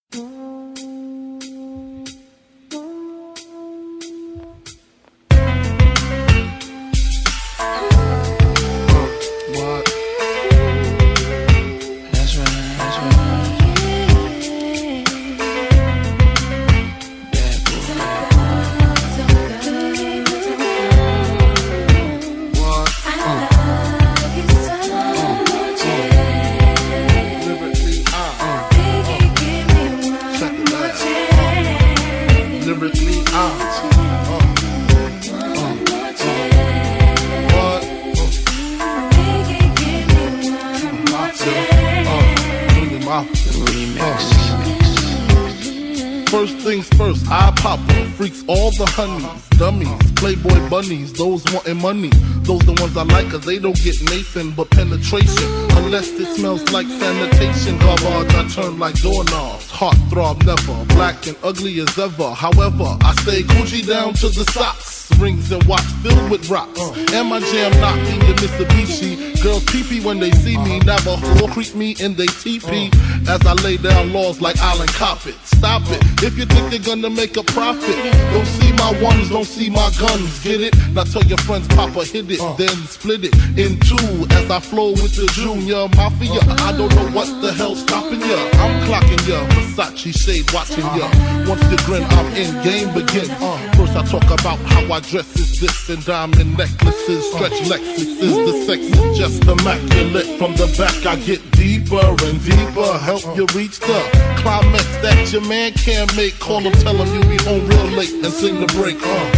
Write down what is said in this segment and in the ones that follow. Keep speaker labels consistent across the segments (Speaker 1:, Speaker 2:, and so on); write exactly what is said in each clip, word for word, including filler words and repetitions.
Speaker 1: First things first, I pop them. Freaks all the honeys, dummies, playboy bunnies, those wanting money. Those the ones I like cause they don't get Nathan but penetration. Unless it smells like sanitation. Garbage I turn like doorknobs. Heart throb never, black and ugly as ever. However, I stay Gucci down to the socks. Rings and watch filled with rocks. And my jam knocking your Mitsubishi. Girls pee-pee when they see me. Navajo creep me in they teepee. As I lay down laws like Island Coppet. Stop it, if you think you're gonna make a profit. Don't see my ones, don't see my guns. Get it? Now tell your friends Papa hit it, then split it in two. As I flow with the Junior Mafia. I don't know what the hell's stopping ya. I'm clocking ya, Versace shade watching ya. Once you grin, I'm in, game begin. First I talk about how I dress is this and diamond necklaces, stretch Lexuses. The sex is just immaculate. From the back I get deeper and deeper. Help you reach the climax that your man can't make. Call him, tell him you be home real late and sing the break. Uh.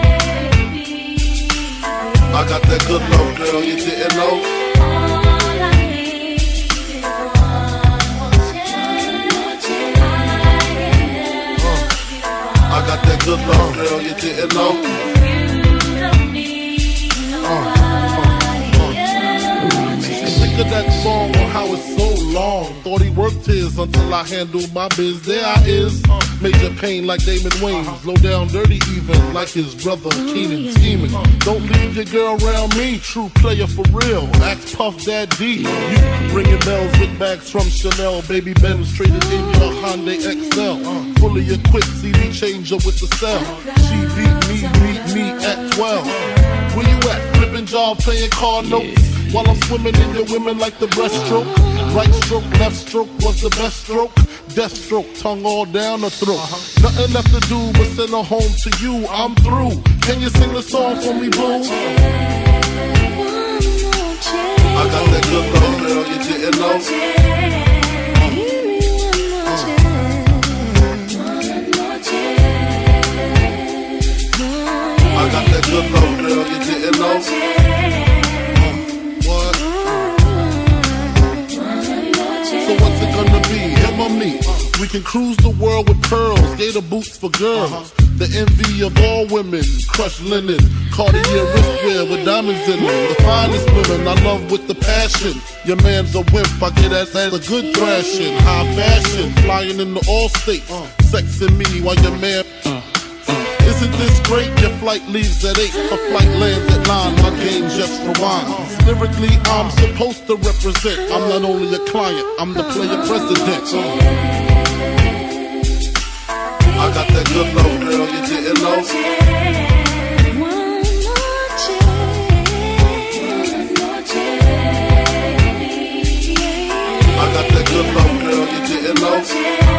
Speaker 1: I got that good love, girl, you didn't know. Uh. I got that good love, girl, you didn't know. Think of that song on how it's so long. Thought he worked his until I handled my biz. There I is, major pain like Damon Wayans. Low down dirty even like his brother Keenan scheming. Don't leave your girl around me, true player for real. Ask Puff Daddy. You ringing bells with bags from Chanel. Baby Benz traded in your Hyundai X L. Fully equipped C D changer with the cell. She beat me, beat me at twelve. Where you at? Flipping job, playing car notes. While I'm swimming in your women like the breaststroke. Right stroke, left stroke was the best stroke. Death stroke, tongue all down the throat. Nothing left to do but send her home to you. I'm through. Can you sing the song for me, boo? I got that good love, girl, you didn't know. I got that good love, girl, you didn't know. So what's it gonna be, him or me? We can cruise the world with pearls, gator boots for girls. The envy of all women, crushed linen, Cartier wristwear with diamonds in them. The finest women I love with the passion. Your man's a wimp, I get that as a good thrashing. High fashion, flying into all states, sexing me while your man. Isn't this great? Your flight leaves at eight, a flight lands at nine. My game just rewinds. Lyrically, I'm supposed to represent. I'm not only a client, I'm the player president. I got that good love, girl, you didn't know. I got that good love, girl, you didn't know.